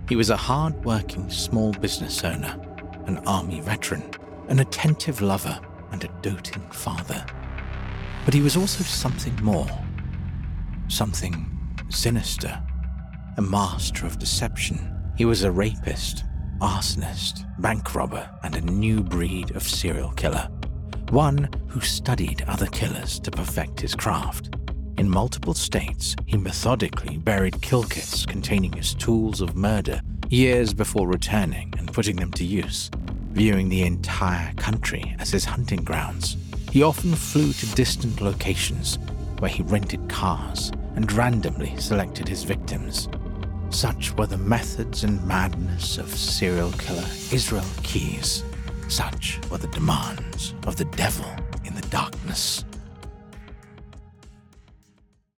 He was a hard-working small business owner, an army veteran, an attentive lover, and a doting father. But he was also something more. Something sinister. A master of deception. He was a rapist, arsonist, bank robber, and a new breed of serial killer. One who studied other killers to perfect his craft. In multiple states, he methodically buried kill kits containing his tools of murder years before returning and putting them to use, viewing the entire country as his hunting grounds. He often flew to distant locations where he rented cars and randomly selected his victims. Such were the methods and madness of serial killer Israel Keyes. Such were the demands of the devil in the darkness.